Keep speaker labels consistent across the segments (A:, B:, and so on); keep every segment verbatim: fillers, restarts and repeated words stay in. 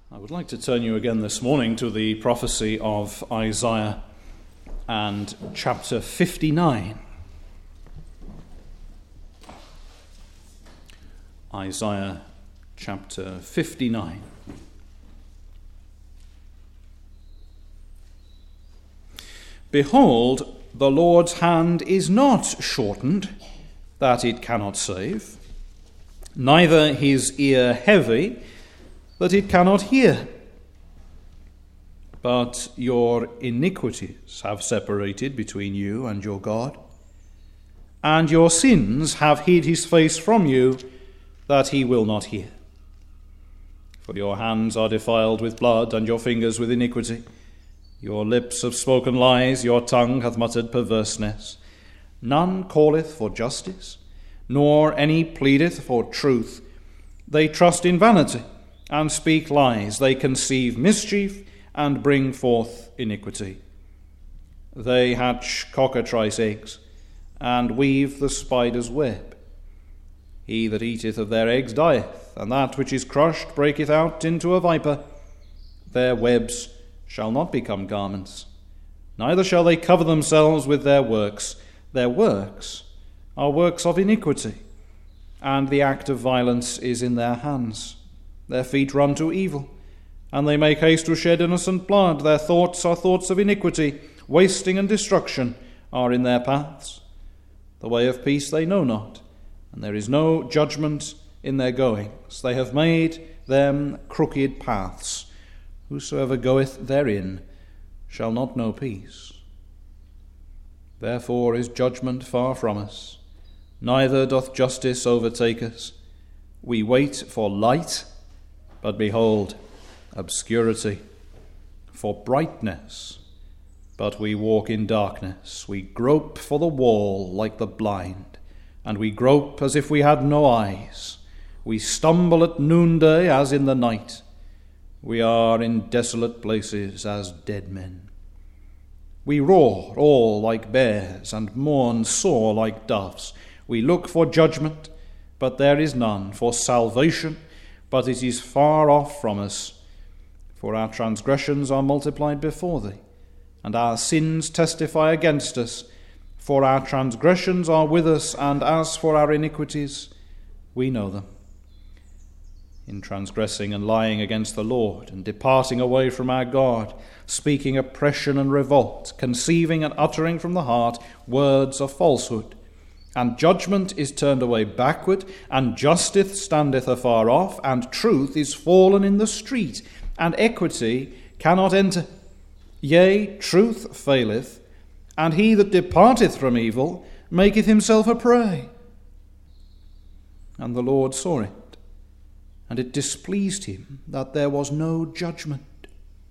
A: I would like to turn you again this morning to the prophecy of Isaiah and chapter fifty-nine. Isaiah chapter fifty-nine. Behold, the Lord's hand is not shortened, that it cannot save, neither his ear heavy, that it cannot hear. But your iniquities have separated between you and your God, and your sins have hid his face from you, that he will not hear. For your hands are defiled with blood, and your fingers with iniquity. Your lips have spoken lies, your tongue hath muttered perverseness. None calleth for justice, nor any pleadeth for truth. They trust in vanity, and speak lies. They conceive mischief, and bring forth iniquity. They hatch cockatrice eggs, and weave the spider's web. He that eateth of their eggs dieth, and that which is crushed breaketh out into a viper. Their webs shall not become garments, neither shall they cover themselves with their works. Their works are works of iniquity, and the act of violence is in their hands. Their feet run to evil, and they make haste to shed innocent blood. Their thoughts are thoughts of iniquity, wasting and destruction are in their paths. The way of peace they know not, and there is no judgment in their goings. They have made them crooked paths. Whosoever goeth therein shall not know peace. Therefore is judgment far from us, neither doth justice overtake us. We wait for light, but behold, obscurity, for brightness, but we walk in darkness. We grope for the wall like the blind, and we grope as if we had no eyes. We stumble at noonday as in the night. We are in desolate places as dead men. We roar all like bears, and mourn sore like doves. We look for judgment, but there is none, for salvation, but it is far off from us. For our transgressions are multiplied before thee, and our sins testify against us. For our transgressions are with us, and as for our iniquities, we know them. In transgressing and lying against the Lord, and departing away from our God, speaking oppression and revolt, conceiving and uttering from the heart words of falsehood. And judgment is turned away backward, and justice standeth afar off, and truth is fallen in the street, and equity cannot enter. Yea, truth faileth, and he that departeth from evil maketh himself a prey. And the Lord saw it, and it displeased him that there was no judgment.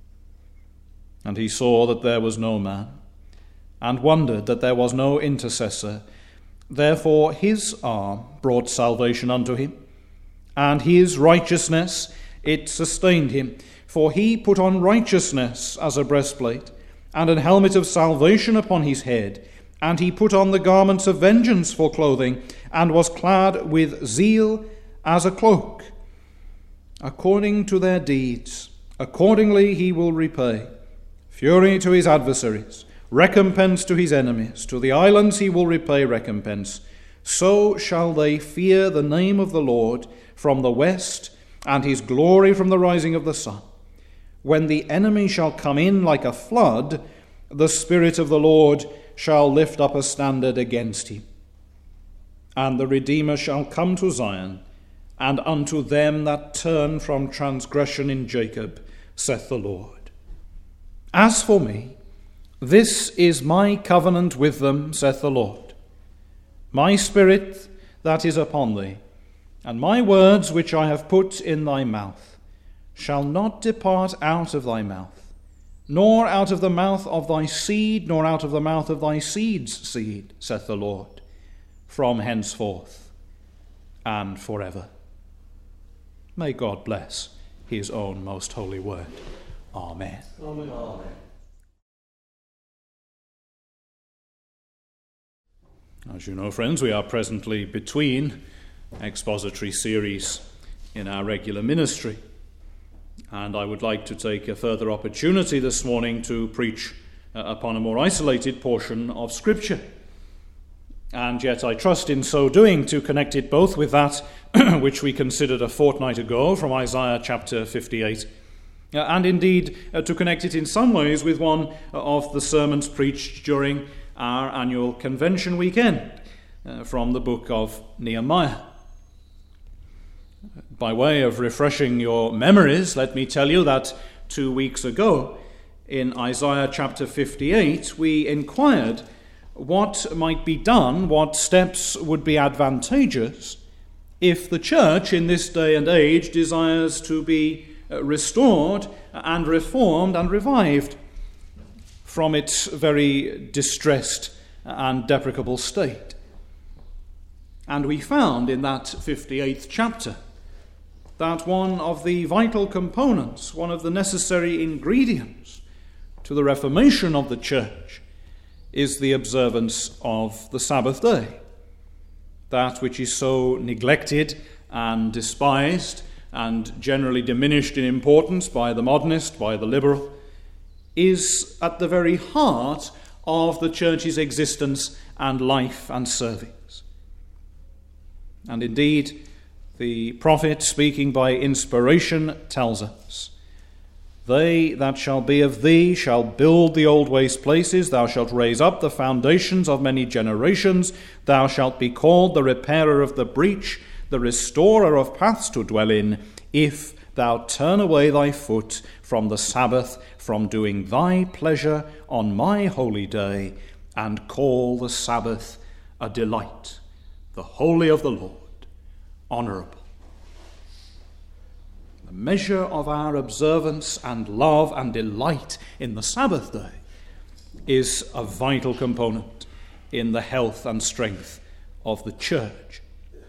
A: And he saw that there was no man, and wondered that there was no intercessor. Therefore his arm brought salvation unto him, and his righteousness it sustained him. For he put on righteousness as a breastplate, and an helmet of salvation upon his head. And he put on the garments of vengeance for clothing, and was clad with zeal as a cloak. According to their deeds, accordingly he will repay. Fury to his adversaries, recompense to his enemies. To the islands he will repay recompense. So shall they fear the name of the Lord from the west, and his glory from the rising of the sun. When the enemy shall come in like a flood, the Spirit of the Lord shall lift up a standard against him. And the Redeemer shall come to Zion, and unto them that turn from transgression in Jacob, saith the Lord. As for me, this is my covenant with them, saith the Lord. My spirit that is upon thee, and my words which I have put in thy mouth, shall not depart out of thy mouth, nor out of the mouth of thy seed, nor out of the mouth of thy seed's seed, saith the Lord, from henceforth and forever. May God bless his own most holy word. Amen.
B: Amen. Amen.
A: As you know, friends, we are presently between expository series in our regular ministry. And I would like to take a further opportunity this morning to preach uh, upon a more isolated portion of Scripture. And yet I trust in so doing to connect it both with that which we considered a fortnight ago from Isaiah chapter fifty-eight, uh, and indeed uh, to connect it in some ways with one of the sermons preached during our annual convention weekend uh, from the book of Nehemiah. By way of refreshing your memories, let me tell you that two weeks ago in Isaiah chapter fifty-eight we inquired what might be done, what steps would be advantageous if the church in this day and age desires to be restored and reformed and revived from its very distressed and deprecable state. And we found in that fifty-eighth chapter that one of the vital components, one of the necessary ingredients to the reformation of the church is the observance of the Sabbath day. That which is so neglected and despised and generally diminished in importance by the modernist, by the liberal, is at the very heart of the church's existence and life and service. And indeed, the prophet, speaking by inspiration, tells us, "They that shall be of thee shall build the old waste places. Thou shalt raise up the foundations of many generations. Thou shalt be called the repairer of the breach, the restorer of paths to dwell in, if thou turn away thy foot from the Sabbath, from doing thy pleasure on my holy day, and call the Sabbath a delight, the holy of the Lord honourable." The measure of our observance and love and delight in the Sabbath day is a vital component in the health and strength of the church.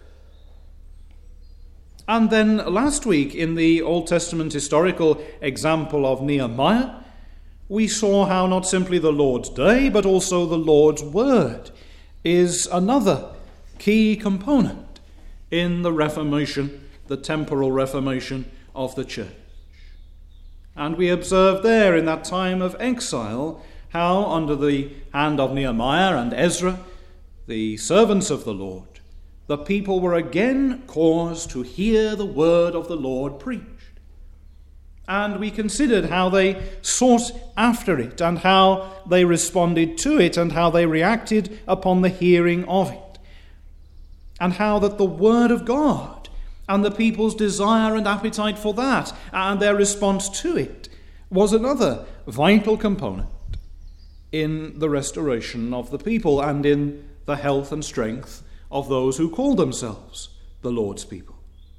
A: And then last week, in the Old Testament historical example of Nehemiah, we saw how not simply the Lord's day, but also the Lord's word is another key component in the Reformation, the temporal Reformation of the church. And we observed there in that time of exile how under the hand of Nehemiah and Ezra, the servants of the Lord, the people were again caused to hear the word of the Lord preached. And we considered how they sought after it and how they responded to it and how they reacted upon the hearing of it. And how that the word of God and the people's desire and appetite for that and their response to it was another vital component in the restoration of the people and in the health and strength of those who call themselves the Lord's people.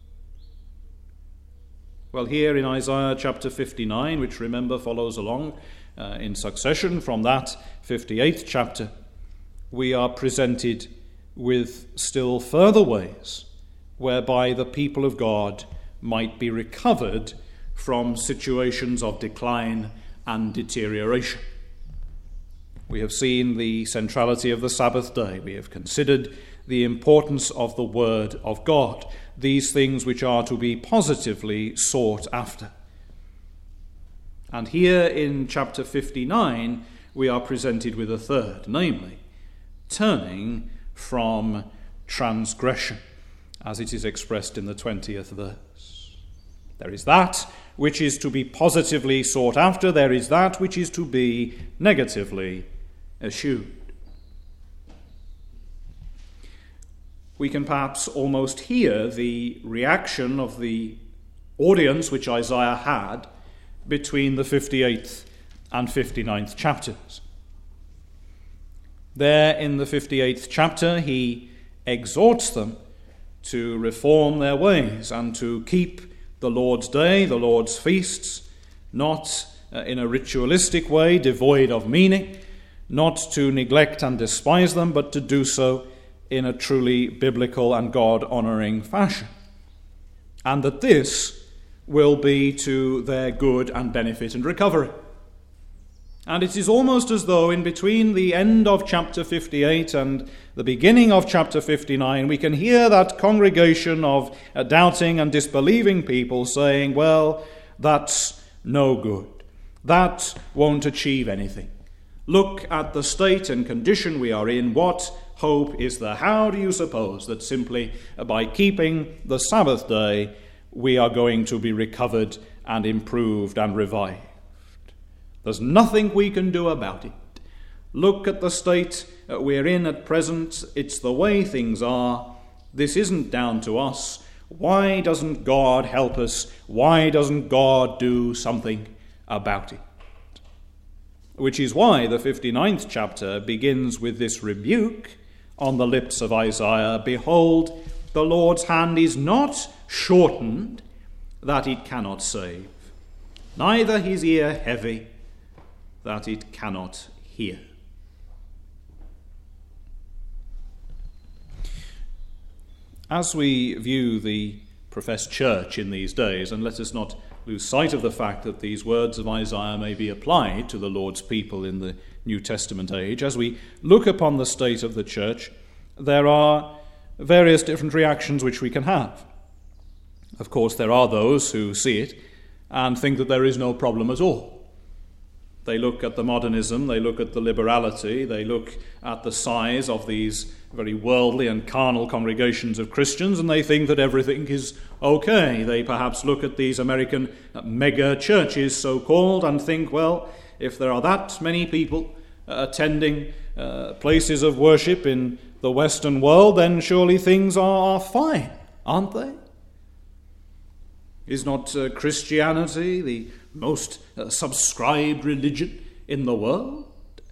A: Well, here in Isaiah chapter fifty-nine, which remember follows along uh, in succession from that fifty-eighth chapter, we are presented with still further ways whereby the people of God might be recovered from situations of decline and deterioration. We have seen the centrality of the Sabbath day. We have considered the importance of the Word of God, these things which are to be positively sought after. And here in chapter fifty-nine, we are presented with a third, namely, turning from transgression, as it is expressed in the twentieth verse. There is that which is to be positively sought after, there is that which is to be negatively eschewed. We can perhaps almost hear the reaction of the audience which Isaiah had between the fifty-eighth and fifty-ninth chapters. There in the fifty-eighth chapter, he exhorts them to reform their ways and to keep the Lord's day, the Lord's feasts, not uh, in a ritualistic way devoid of meaning, not to neglect and despise them, but to do so in a truly biblical and God-honouring fashion. And that this will be to their good and benefit and recovery. And it is almost as though in between the end of chapter fifty-eight and the beginning of chapter fifty-nine, we can hear that congregation of uh, doubting and disbelieving people saying, well, that's no good. That won't achieve anything. Look at the state and condition we are in. What hope is there? How do you suppose that simply by keeping the Sabbath day we are going to be recovered and improved and revived? There's nothing we can do about it. Look at the state we're in at present. It's the way things are. This isn't down to us. Why doesn't God help us? Why doesn't God do something about it? Which is why the fifty-ninth chapter begins with this rebuke on the lips of Isaiah. Behold, the Lord's hand is not shortened that it cannot save, neither his ear heavy that it cannot hear. As we view the professed church in these days, and let us not lose sight of the fact that these words of Isaiah may be applied to the Lord's people in the New Testament age, as we look upon the state of the church, there are various different reactions which we can have. Of course, there are those who see it and think that there is no problem at all. They look at the modernism, they look at the liberality, they look at the size of these very worldly and carnal congregations of Christians, and they think that everything is okay. They perhaps look at these American mega churches, so-called, and think, well, if there are that many people uh, attending uh, places of worship in the Western world, then surely things are, are fine, aren't they? Is not uh, Christianity the most uh, subscribed religion in the world?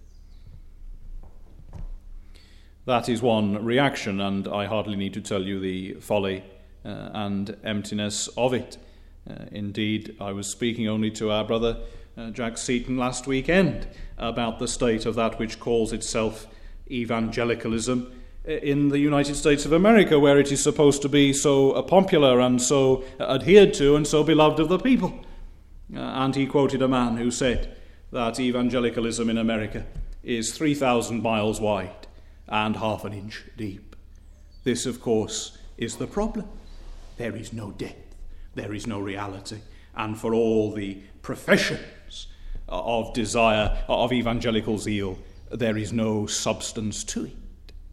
A: That is one reaction, and I hardly need to tell you the folly uh, and emptiness of it. Uh, indeed, I was speaking only to our brother uh, Jack Seaton last weekend about the state of that which calls itself evangelicalism in the United States of America, where it is supposed to be so uh, popular and so uh, adhered to and so beloved of the people. Uh, and he quoted a man who said that evangelicalism in America is three thousand miles wide and half an inch deep. This, of course, is the problem. There is no depth, there is no reality, and for all the professions of desire, of evangelical zeal, there is no substance to it.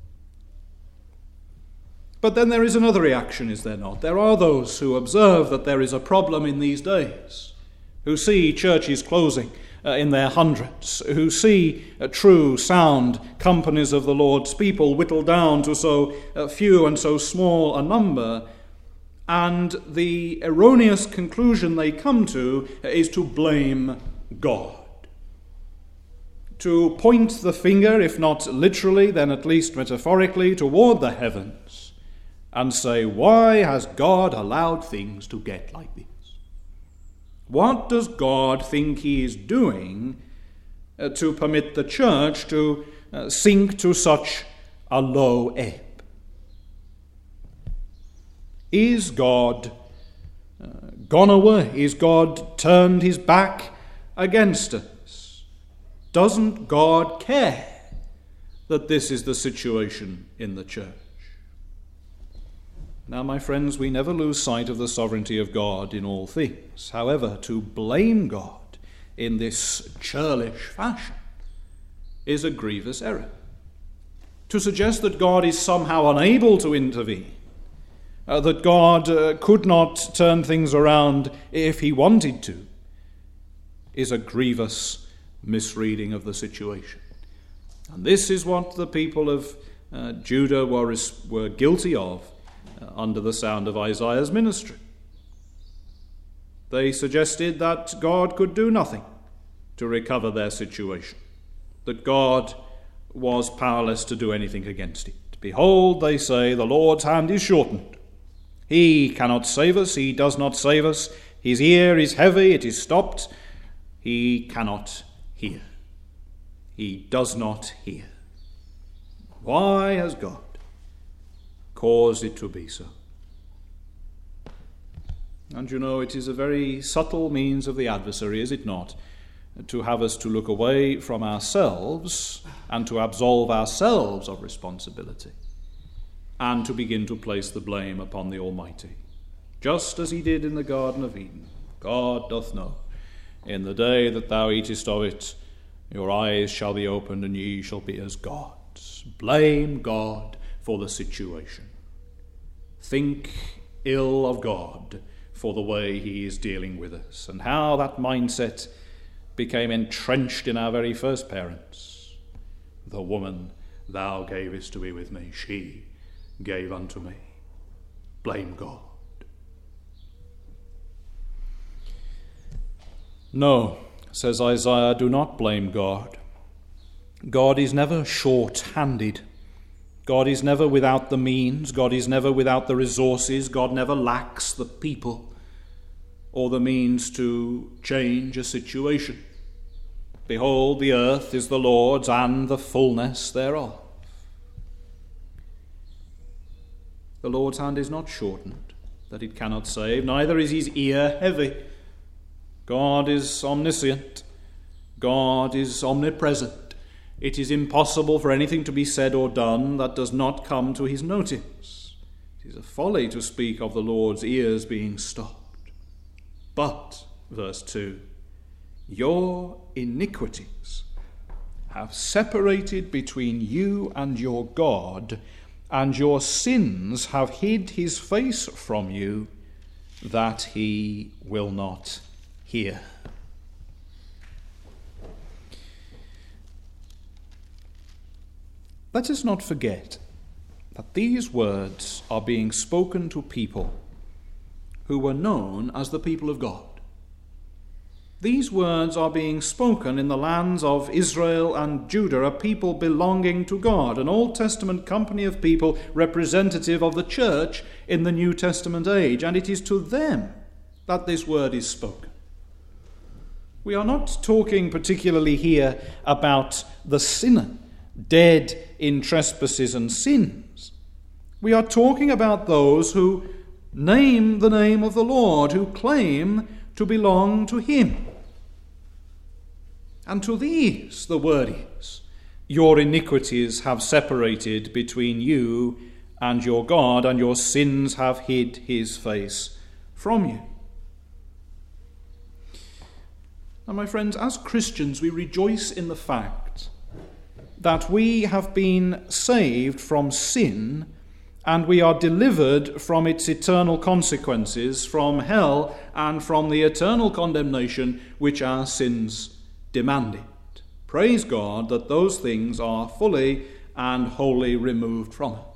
A: But then there is another reaction, is there not? There are those who observe that there is a problem in these days, who see churches closing uh, in their hundreds, who see uh, true, sound companies of the Lord's people whittled down to so uh, few and so small a number, and the erroneous conclusion they come to is to blame God. To point the finger, if not literally, then at least metaphorically, toward the heavens, and say, why has God allowed things to get like this? What does God think he is doing uh, to permit the church to uh, sink to such a low ebb? Is God uh, gone away? Is God turned his back against us? Doesn't God care that this is the situation in the church? Now, my friends, we never lose sight of the sovereignty of God in all things. However, to blame God in this churlish fashion is a grievous error. To suggest that God is somehow unable to intervene, uh, that God uh, could not turn things around if he wanted to, is a grievous misreading of the situation. And this is what the people of uh, Judah were, were guilty of Uh, under the sound of Isaiah's ministry. They suggested that God could do nothing to recover their situation, that God was powerless to do anything against it. Behold, they say, the Lord's hand is shortened. He cannot save us, he does not save us. His ear is heavy, it is stopped. He cannot hear. He does not hear. Why has God caused it to be so? And you know, it is a very subtle means of the adversary, is it not, to have us to look away from ourselves and to absolve ourselves of responsibility and to begin to place the blame upon the Almighty, just as he did in the Garden of Eden. God doth know. In the day that thou eatest of it, your eyes shall be opened, and ye shall be as gods. Blame God for the situation. Think ill of God for the way he is dealing with us, and how that mindset became entrenched in our very first parents. The woman thou gavest to be with me, she gave unto me. Blame God. No, says Isaiah, do not blame God. God is never short-handed. God is never without the means. God is never without the resources. God never lacks the people or the means to change a situation. Behold, the earth is the Lord's, and the fullness thereof. The Lord's hand is not shortened, that it cannot save, neither is his ear heavy. God is omniscient. God is omnipresent. It is impossible for anything to be said or done that does not come to his notice. It is a folly to speak of the Lord's ears being stopped. But, verse two, your iniquities have separated between you and your God, and your sins have hid his face from you, that he will not hear. Let us not forget that these words are being spoken to people who were known as the people of God. These words are being spoken in the lands of Israel and Judah, a people belonging to God, an Old Testament company of people representative of the church in the New Testament age, and it is to them that this word is spoken. We are not talking particularly here about the sinner, dead in trespasses and sins. We are talking about those who name the name of the Lord, who claim to belong to him. And to these the word is, your iniquities have separated between you and your God, and your sins have hid his face from you. Now, my friends, as Christians, we rejoice in the fact that we have been saved from sin, and we are delivered from its eternal consequences, from hell and from the eternal condemnation which our sins demanded. Praise God that those things are fully and wholly removed from us.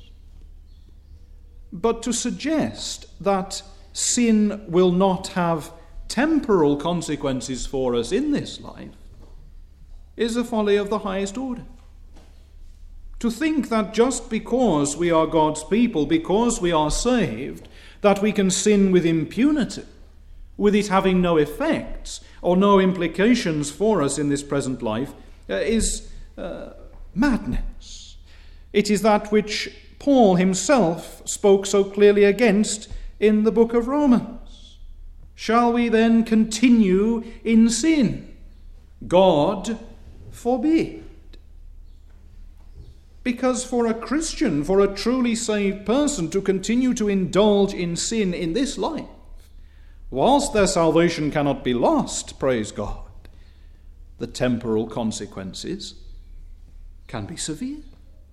A: But to suggest that sin will not have temporal consequences for us in this life is a folly of the highest order. To think that just because we are God's people, because we are saved, that we can sin with impunity, with it having no effects or no implications for us in this present life, uh, is uh, madness. It is that which Paul himself spoke so clearly against in the book of Romans. Shall we then continue in sin? God forbid. Because for a Christian, for a truly saved person to continue to indulge in sin in this life, whilst their salvation cannot be lost, praise God, the temporal consequences can be severe.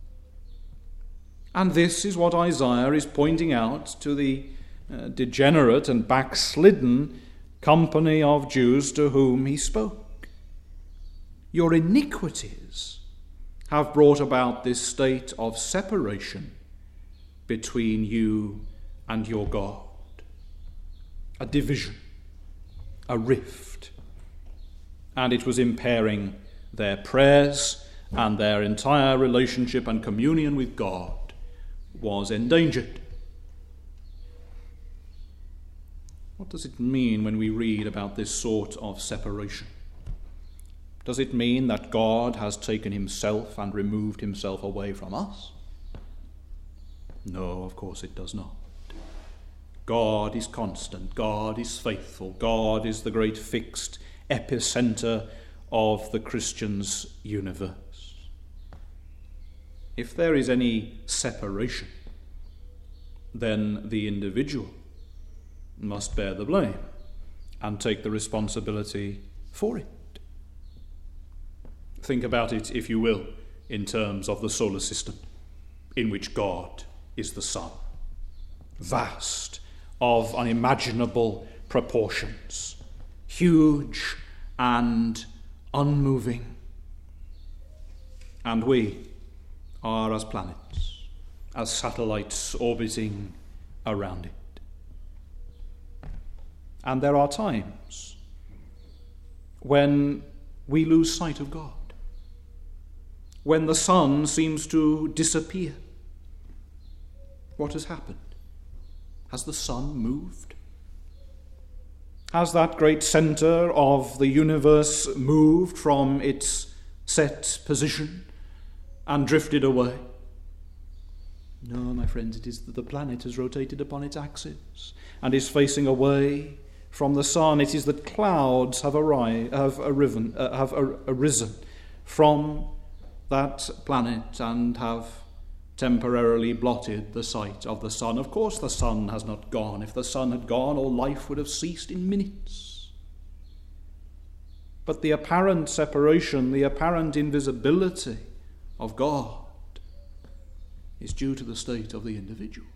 A: And this is what Isaiah is pointing out to the uh, degenerate and backslidden company of Jews to whom he spoke. Your iniquities have brought about this state of separation between you and your God. A division, a rift, and it was impairing their prayers, and their entire relationship and communion with God was endangered. What does it mean when we read about this sort of separation? Does it mean that God has taken himself and removed himself away from us? No, of course it does not. God is constant. God is faithful. God is the great fixed epicenter of the Christian's universe. If there is any separation, then the individual must bear the blame. and take the responsibility for it. Think about it, if you will, in terms of the solar system, in which God is the sun. Vast, of unimaginable proportions, huge and unmoving. And we are as planets, as satellites orbiting around it. And there are times when we lose sight of God, when the sun seems to disappear. What has happened? Has the sun moved? Has that great centre of the universe moved from its set position and drifted away? No, my friends, it is that the planet has rotated upon its axis and is facing away from the sun. It is that clouds have, arri- have, arisen, uh, have ar- arisen from that planet and have temporarily blotted the sight of the sun. Of course, the sun has not gone. If the sun had gone, all life would have ceased in minutes. But the apparent separation, the apparent invisibility of God is due to the state of the individual.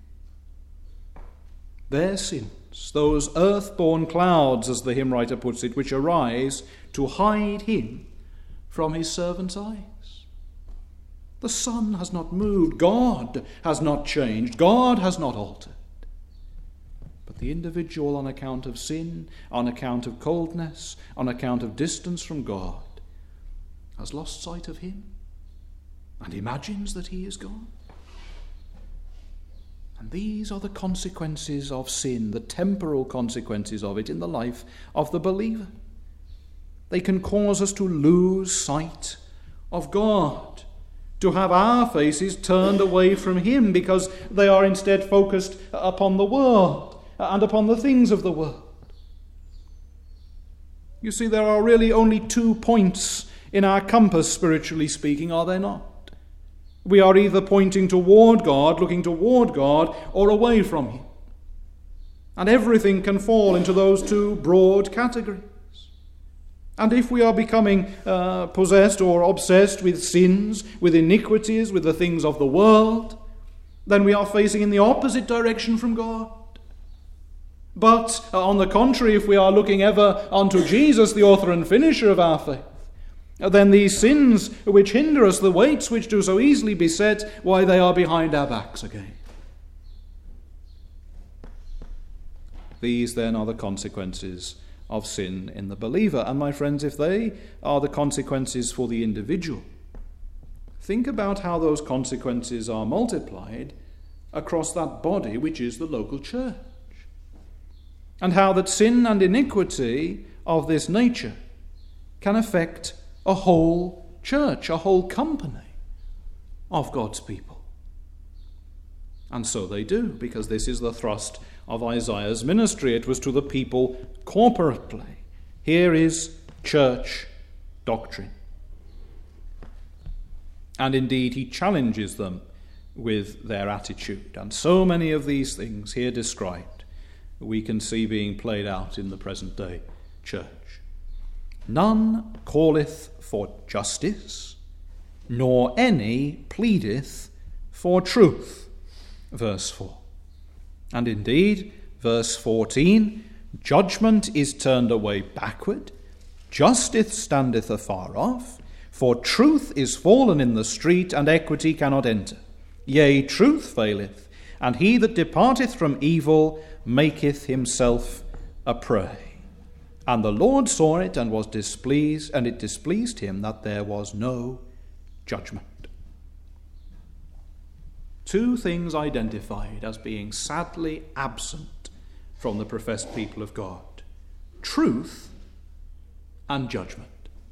A: Their sins, those earth-born clouds, as the hymn writer puts it, which arise to hide him from his servant's eyes. The sun has not moved. God has not changed. God has not altered. But the individual, on account of sin, on account of coldness, on account of distance from God, has lost sight of him and imagines that he is gone. And these are the consequences of sin, the temporal consequences of it in the life of the believer. They can cause us to lose sight of God, to have our faces turned away from him, because they are instead focused upon the world and upon the things of the world. You see, there are really only two points in our compass, spiritually speaking, are there not? We are either pointing toward God, looking toward God, or away from him. And everything can fall into those two broad categories. And if we are becoming uh, possessed or obsessed with sins, with iniquities, with the things of the world, then we are facing in the opposite direction from God. But uh, on the contrary, if we are looking ever unto Jesus, the author and finisher of our faith, then these sins which hinder us, the weights which do so easily beset, why, they are behind our backs again. These then are the consequences of sin in the believer. And my friends, if they are the consequences for the individual, think about how those consequences are multiplied across that body which is the local church. And how that sin and iniquity of this nature can affect a whole church, a whole company of God's people. And so they do, because this is the thrust of Isaiah's ministry. It was to the people corporately. Here is church doctrine. And indeed, he challenges them with their attitude. And so many of these things here described, we can see being played out in the present day church. None calleth for justice, nor any pleadeth for truth. Verse four. And indeed, verse fourteen, judgment is turned away backward, justice standeth afar off, for truth is fallen in the street, and equity cannot enter. Yea, truth faileth, and he that departeth from evil maketh himself a prey. And the Lord saw it, and was displeased, and it displeased him that there was no judgment. Two things identified as being sadly absent from the professed people of God: truth and judgment.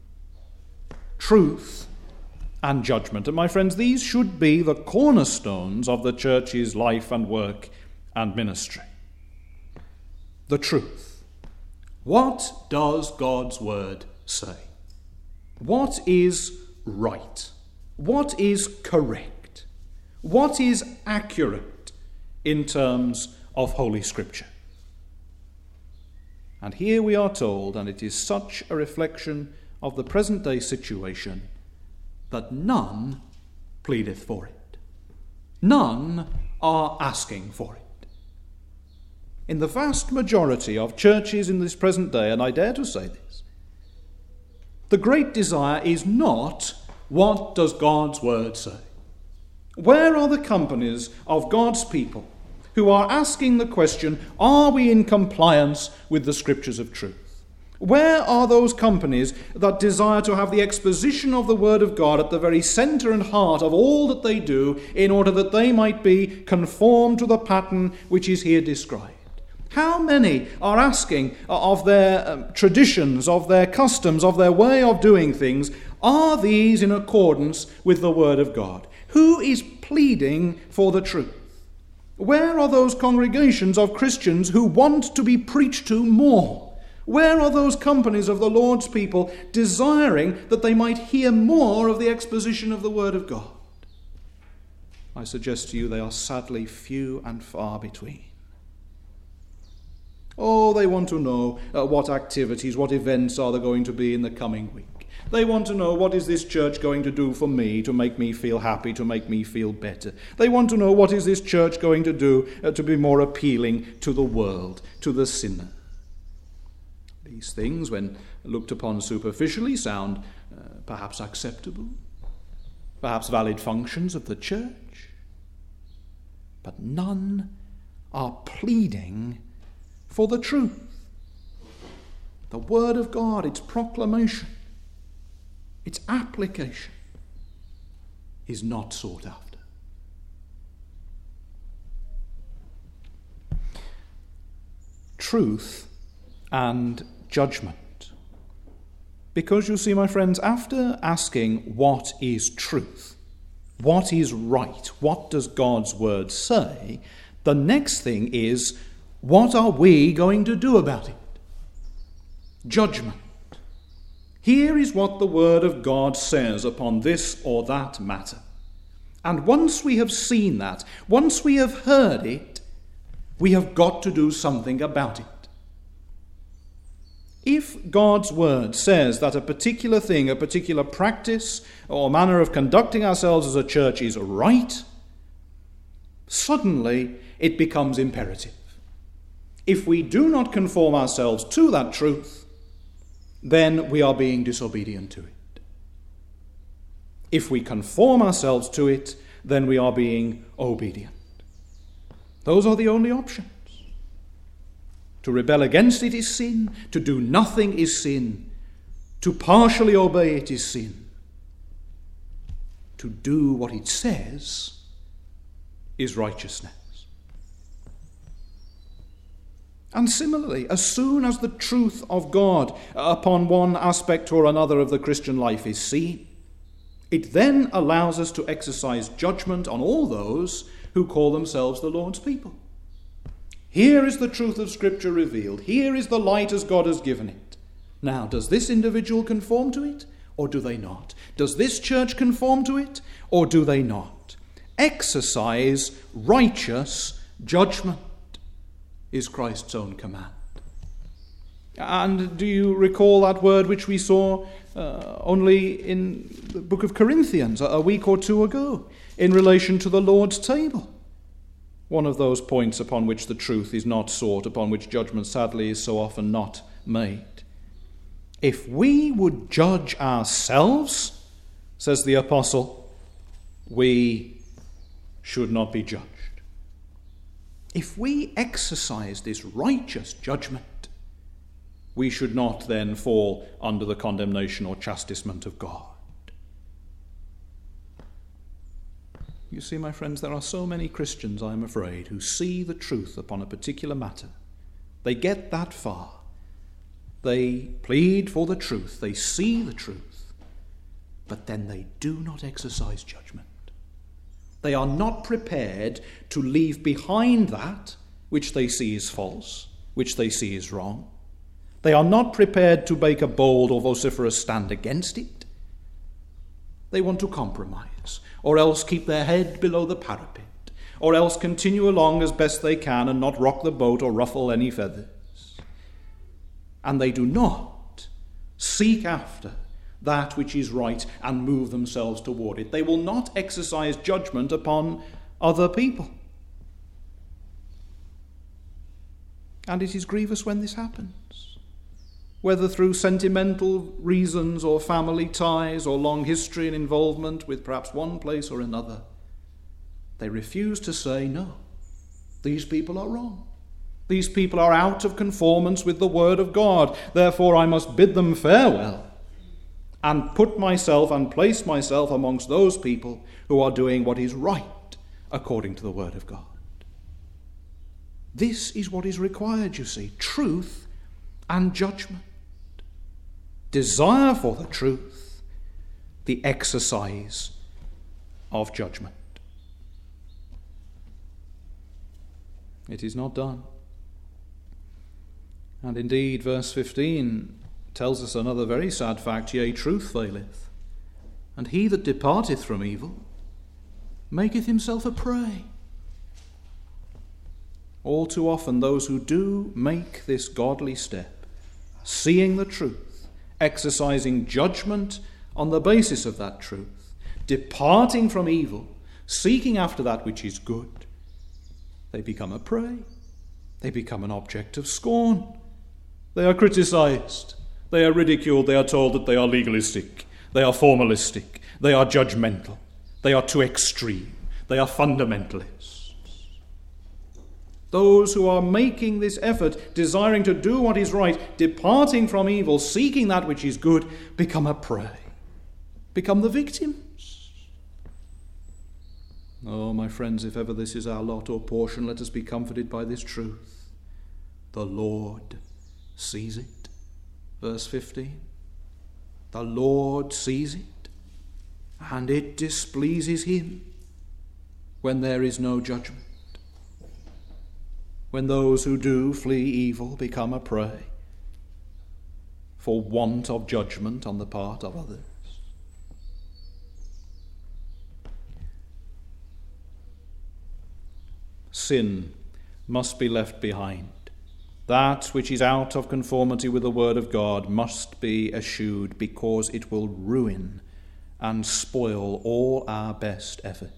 A: Truth and judgment. And my friends, these should be the cornerstones of the church's life and work and ministry. The truth. What does God's word say? What is right? What is correct? What is accurate in terms of Holy Scripture? And here we are told, and it is such a reflection of the present day situation, that none pleadeth for it. None are asking for it. In the vast majority of churches in this present day, and I dare to say this, the great desire is not, what does God's word say? Where are the companies of God's people who are asking the question, are we in compliance with the scriptures of truth? Where are those companies that desire to have the exposition of the word of God at the very centre and heart of all that they do, in order that they might be conformed to the pattern which is here described? How many are asking of their um, traditions, of their customs, of their way of doing things, are these in accordance with the word of God? Who is pleading for the truth? Where are those congregations of Christians who want to be preached to more? Where are those companies of the Lord's people desiring that they might hear more of the exposition of the word of God? I suggest to you they are sadly few and far between. Oh, they want to know uh, what activities, what events are there going to be in the coming week. They want to know, what is this church going to do for me to make me feel happy, to make me feel better. They want to know, what is this church going to do uh, to be more appealing to the world, to the sinner. These things, when looked upon superficially, sound uh, perhaps acceptable, perhaps valid functions of the church, but none are pleading for the truth. The word of God, its proclamation, its application is not sought after. Truth and judgment. Because you see, my friends, after asking what is truth, what is right, what does God's word say, the next thing is, what are we going to do about it? Judgment. Here is what the word of God says upon this or that matter. And once we have seen that, once we have heard it, we have got to do something about it. If God's word says that a particular thing, a particular practice or manner of conducting ourselves as a church is right, suddenly it becomes imperative. If we do not conform ourselves to that truth, then we are being disobedient to it. If we conform ourselves to it, then we are being obedient. Those are the only options. To rebel against it is sin. To do nothing is sin. To partially obey it is sin. To do what it says is righteousness. And similarly, as soon as the truth of God upon one aspect or another of the Christian life is seen, it then allows us to exercise judgment on all those who call themselves the Lord's people. Here is the truth of Scripture revealed. Here is the light as God has given it. Now, does this individual conform to it, or do they not? Does this church conform to it, or do they not? Exercise righteous judgment is Christ's own command. And do you recall that word which we saw uh, only in the book of Corinthians a week or two ago in relation to the Lord's table? One of those points upon which the truth is not sought, upon which judgment sadly is so often not made. If we would judge ourselves, says the apostle, we should not be judged. If we exercise this righteous judgment, we should not then fall under the condemnation or chastisement of God. You see, my friends, there are so many Christians, I am afraid, who see the truth upon a particular matter. They get that far. They plead for the truth. They see the truth. But then they do not exercise judgment. They are not prepared to leave behind that which they see is false, which they see is wrong. They are not prepared to make a bold or vociferous stand against it. They want to compromise, or else keep their head below the parapet, or else continue along as best they can and not rock the boat or ruffle any feathers. and they do not seek after that which is right and move themselves toward it. They will not exercise judgment upon other people. And it is grievous when this happens, whether through sentimental reasons or family ties or long history and involvement with perhaps one place or another. They refuse to say, no, these people are wrong. These people are out of conformance with the word of God. Therefore I must bid them farewell and put myself and place myself amongst those people who are doing what is right according to the word of God. This is what is required, you see, truth and judgment. Desire for the truth, the exercise of judgment. It is not done. And indeed, verse fifteen tells us another very sad fact, yea, truth faileth, and he that departeth from evil maketh himself a prey. All too often those who do make this godly step, seeing the truth, exercising judgment on the basis of that truth, departing from evil, seeking after that which is good, they become a prey. They become an object of scorn. They are criticized. They are ridiculed. They are told that they are legalistic. They are formalistic. They are judgmental. They are too extreme. They are fundamentalists. Those who are making this effort, desiring to do what is right, departing from evil, seeking that which is good, become a prey, become the victims. Oh, my friends, if ever this is our lot or portion, let us be comforted by this truth. The Lord sees it. Verse fifteen. The Lord sees it, and it displeases him when there is no judgment. When those who do flee evil become a prey for want of judgment on the part of others. Sin must be left behind. That which is out of conformity with the word of God must be eschewed, because it will ruin and spoil all our best efforts.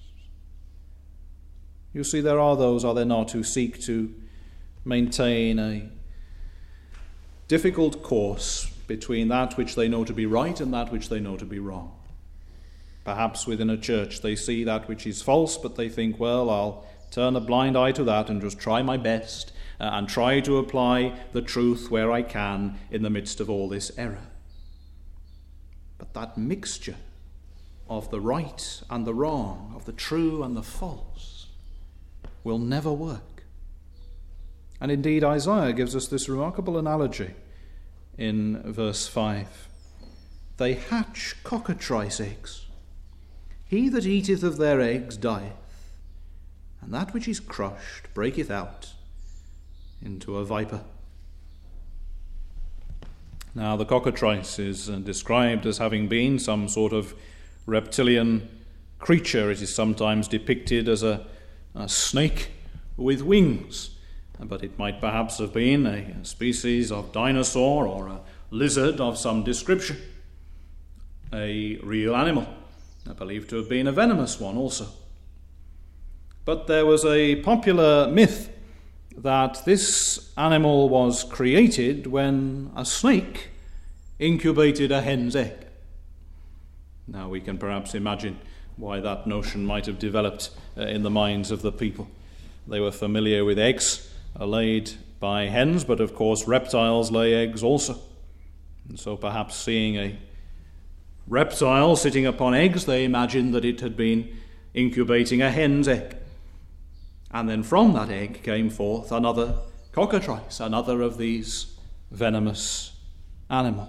A: You see, there are those, are there not, who seek to maintain a difficult course between that which they know to be right and that which they know to be wrong. Perhaps within a church they see that which is false, but they think, well, I'll turn a blind eye to that and just try my best uh, and try to apply the truth where I can in the midst of all this error. But that mixture of the right and the wrong, of the true and the false, will never work. And indeed, Isaiah gives us this remarkable analogy in verse five. They hatch cockatrice eggs. He that eateth of their eggs dieth, and that which is crushed breaketh out into a viper. Now, the cockatrice is described as having been some sort of reptilian creature. It is sometimes depicted as a A snake with wings, but it might perhaps have been a species of dinosaur or a lizard of some description, a real animal, believed to have been a venomous one also. But there was a popular myth that this animal was created when a snake incubated a hen's egg. Now we can perhaps imagine why that notion might have developed uh, in the minds of the people. They were familiar with eggs uh, laid by hens, but of course reptiles lay eggs also. And so perhaps seeing a reptile sitting upon eggs, they imagined that it had been incubating a hen's egg. And then from that egg came forth another cockatrice, another of these venomous animals.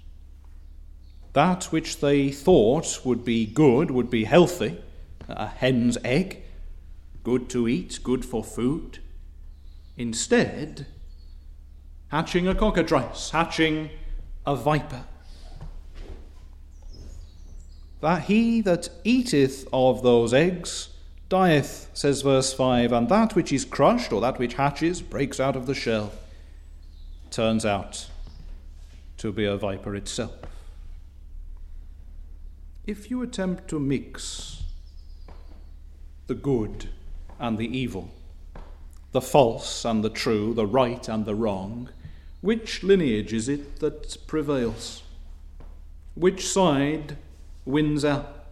A: That which they thought would be good, would be healthy, a hen's egg, good to eat, good for food, instead hatching a cockatrice, hatching a viper. That he that eateth of those eggs dieth, says verse five, and that which is crushed, or that which hatches, breaks out of the shell. turns out to be a viper itself. If you attempt to mix the good and the evil, the false and the true, the right and the wrong, which lineage is it that prevails? Which side wins out?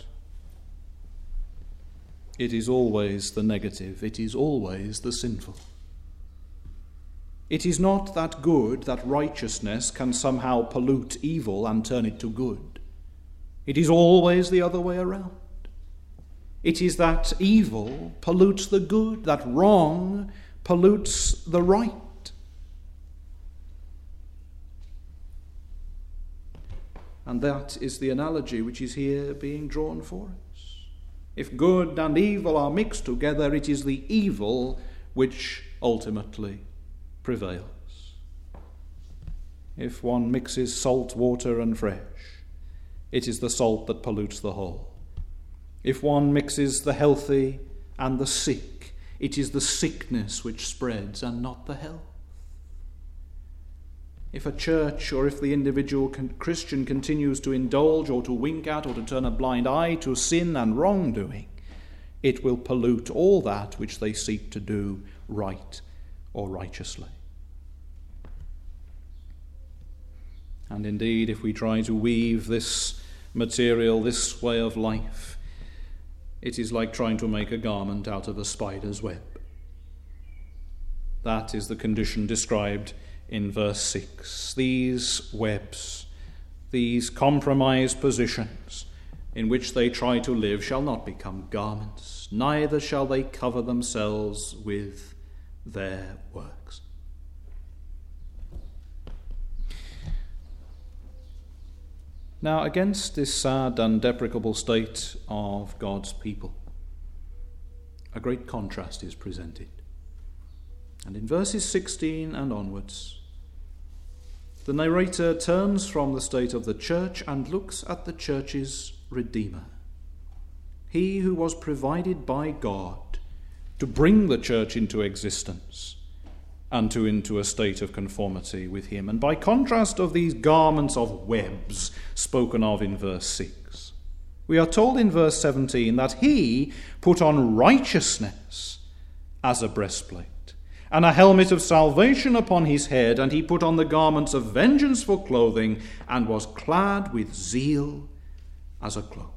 A: It is always the negative. It is always the sinful. It is not that good, that righteousness can somehow pollute evil and turn it to good. It is always the other way around. It is that evil pollutes the good, that wrong pollutes the right. And that is the analogy which is here being drawn for us. If good and evil are mixed together, it is the evil which ultimately prevails. If one mixes salt water and fresh, it is the salt that pollutes the whole. If one mixes the healthy and the sick, it is the sickness which spreads and not the health. If a church or if the individual Christian continues to indulge or to wink at or to turn a blind eye to sin and wrongdoing, it will pollute all that which they seek to do right or righteously. And indeed, if we try to weave this material, this way of life, it is like trying to make a garment out of a spider's web. That is the condition described in verse six. These webs, these compromised positions in which they try to live shall not become garments, neither shall they cover themselves with their works. Now, against this sad and deprecable state of God's people, a great contrast is presented. And in verses sixteen and onwards, the narrator turns from the state of the church and looks at the church's Redeemer, he who was provided by God to bring the church into existence and to into a state of conformity with him. And by contrast of these garments of webs spoken of in verse six, we are told in verse seventeen that he put on righteousness as a breastplate, and a helmet of salvation upon his head, and he put on the garments of vengeance for clothing, and was clad with zeal as a cloak.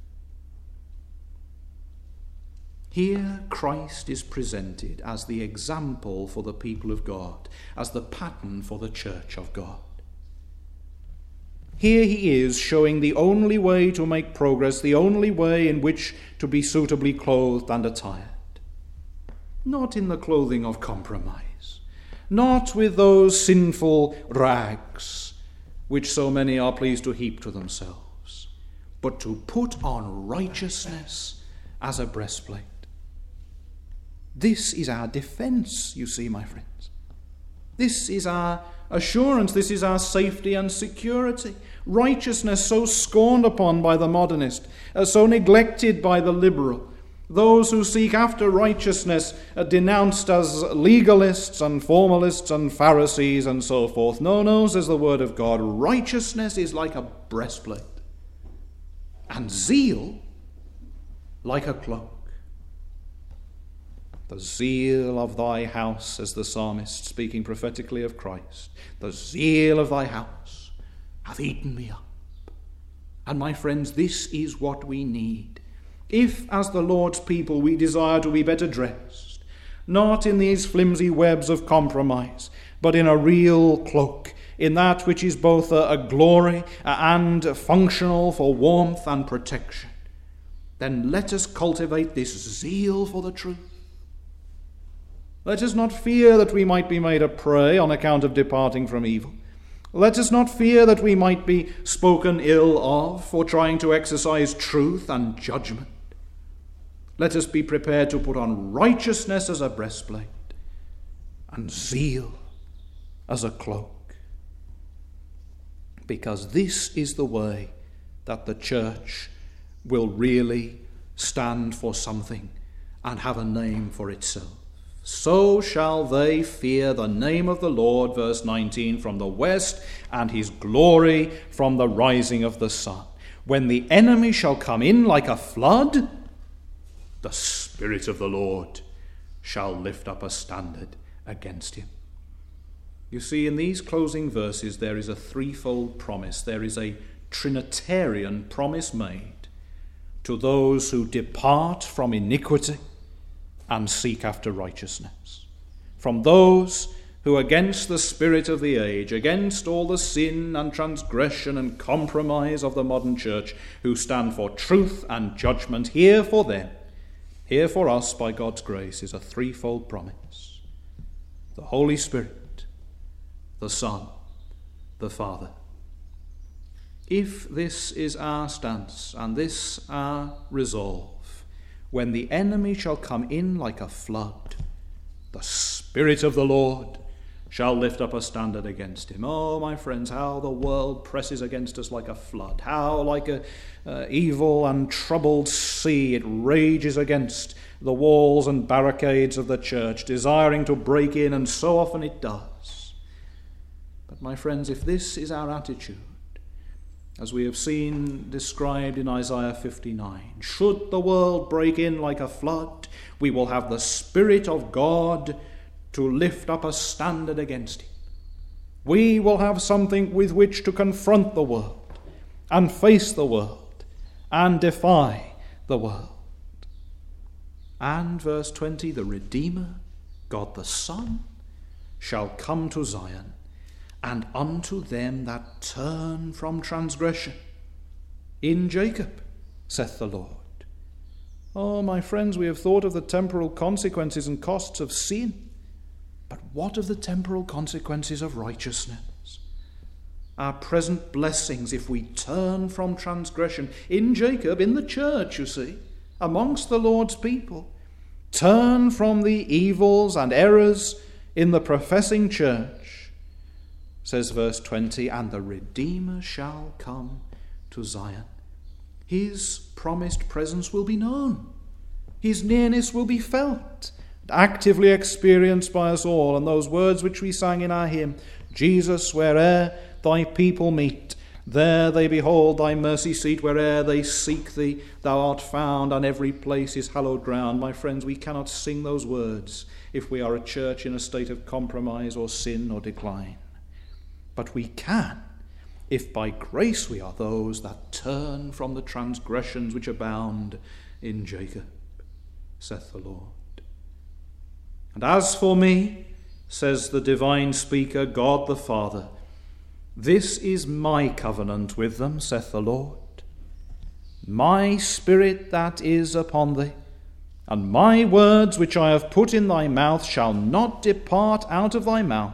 A: Here Christ is presented as the example for the people of God, as the pattern for the church of God. Here he is showing the only way to make progress, the only way in which to be suitably clothed and attired. Not in the clothing of compromise, not with those sinful rags which so many are pleased to heap to themselves, but to put on righteousness as a breastplate. This is our defense, you see, my friends. This is our assurance, this is our safety and security. Righteousness so scorned upon by the modernist, uh, so neglected by the liberal. Those who seek after righteousness are denounced as legalists and formalists and Pharisees and so forth. No, no, says the word of God, righteousness is like a breastplate, and zeal like a cloak. The zeal of thy house, says the psalmist, speaking prophetically of Christ, the zeal of thy house hath eaten me up. And my friends, this is what we need. If, as the Lord's people, we desire to be better dressed, not in these flimsy webs of compromise, but in a real cloak, in that which is both a, a glory and functional for warmth and protection, then let us cultivate this zeal for the truth. Let us not fear that we might be made a prey on account of departing from evil. Let us not fear that we might be spoken ill of for trying to exercise truth and judgment. Let us be prepared to put on righteousness as a breastplate and zeal as a cloak, because this is the way that the church will really stand for something and have a name for itself. so shall they fear the name of the Lord, verse nineteen, from the west, and his glory from the rising of the sun. When the enemy shall come in like a flood, the Spirit of the Lord shall lift up a standard against him. You see, in these closing verses, there is a threefold promise. There is a Trinitarian promise made to those who depart from iniquity and seek after righteousness. From those who, against the spirit of the age, against all the sin and transgression and compromise of the modern church, who stand for truth and judgment, here for them, here for us by God's grace, is a threefold promise. The Holy Spirit, the Son, the Father. If this is our stance and this our resolve, when the enemy shall come in like a flood, the Spirit of the Lord shall lift up a standard against him. Oh, my friends, how the world presses against us like a flood. How, like a uh, evil and troubled sea, it rages against the walls and barricades of the church, desiring to break in, and so often it does. But, my friends, if this is our attitude, as we have seen described in Isaiah fifty-nine, should the world break in like a flood, we will have the Spirit of God to lift up a standard against him. We will have something with which to confront the world and face the world and defy the world. And verse twenty, the Redeemer, God the Son, shall come to Zion, and unto them that turn from transgression in Jacob, saith the Lord. Oh, my friends, we have thought of the temporal consequences and costs of sin. But what of the temporal consequences of righteousness? Our present blessings if we turn from transgression in Jacob, in the church, you see, amongst the Lord's people. Turn from the evils and errors in the professing church, says verse twenty, and the Redeemer shall come to Zion. His promised presence will be known. His nearness will be felt, actively experienced by us all. And those words which we sang in our hymn, Jesus, where'er thy people meet, there they behold thy mercy seat. Where'er they seek thee, thou art found, and every place is hallowed ground. My friends, we cannot sing those words if we are a church in a state of compromise or sin or decline. But we can if by grace we are those that turn from the transgressions which abound in Jacob, saith the Lord. And as for me, says the divine speaker, God the Father, this is my covenant with them, saith the Lord. My spirit that is upon thee, and my words which I have put in thy mouth shall not depart out of thy mouth,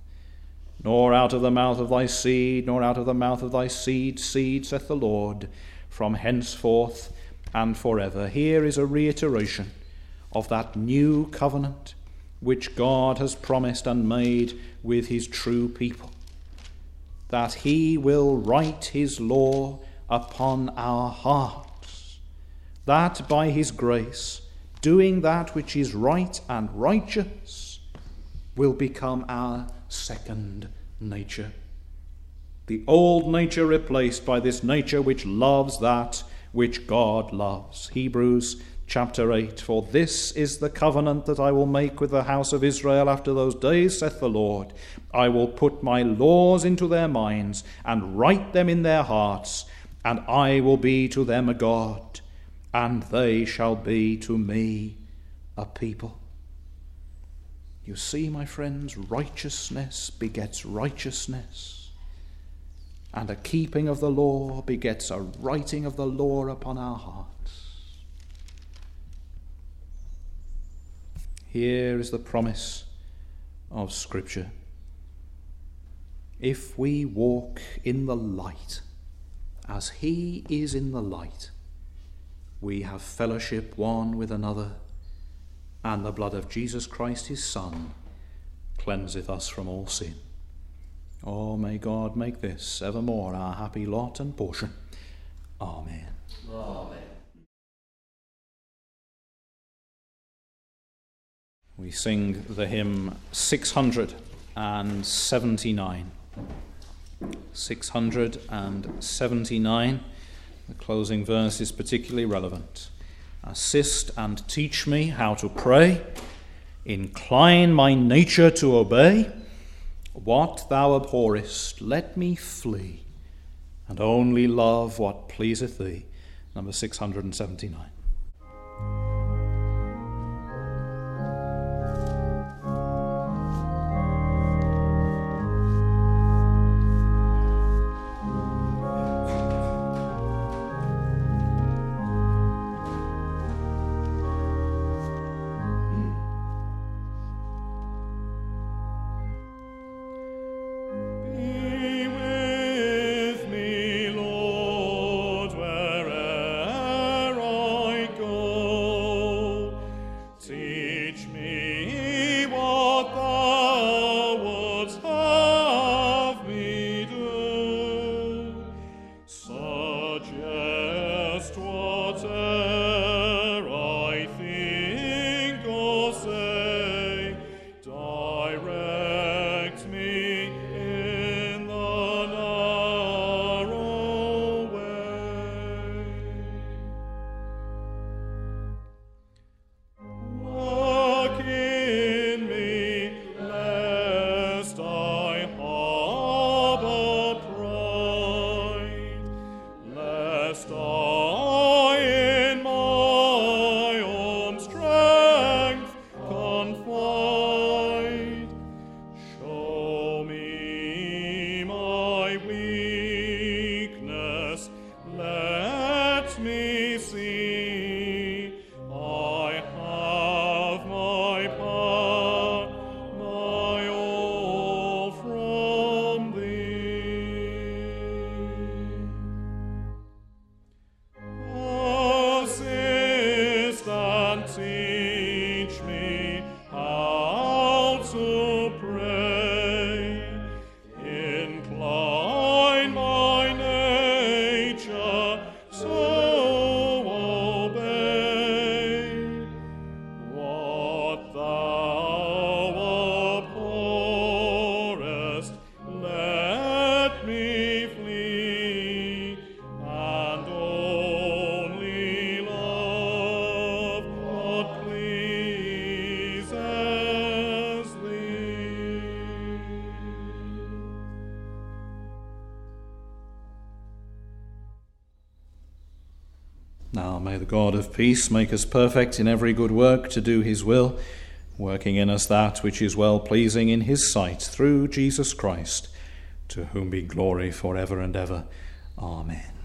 A: nor out of the mouth of thy seed, nor out of the mouth of thy seed, seed, saith the Lord, from henceforth and forever. Here is a reiteration of that new covenant which God has promised and made with his true people, that he will write his law upon our hearts, that by his grace, doing that which is right and righteous will become our second nature. The old nature replaced by this nature which loves that which God loves. Hebrews chapter eight, for this is the covenant that I will make with the house of Israel after those days, saith the Lord. I will put my laws into their minds and write them in their hearts, and I will be to them a God, and they shall be to me a people. You see, my friends, righteousness begets righteousness, and a keeping of the law begets a writing of the law upon our hearts. Here is the promise of Scripture. If we walk in the light, as he is in the light, we have fellowship one with another, and the blood of Jesus Christ his Son cleanseth us from all sin. Oh, may God make this evermore our happy lot and portion. Amen.
B: Amen.
A: We sing the hymn six hundred seventy-nine. six hundred seventy-nine. The closing verse is particularly relevant. Assist and teach me how to pray. Incline my nature to obey. What thou abhorrest, let me flee, and only love what pleaseth thee. Number six hundred seventy-nine. Now may the God of peace make us perfect in every good work to do his will, working in us that which is well-pleasing in his sight, through Jesus Christ, to whom be glory for ever and ever. Amen.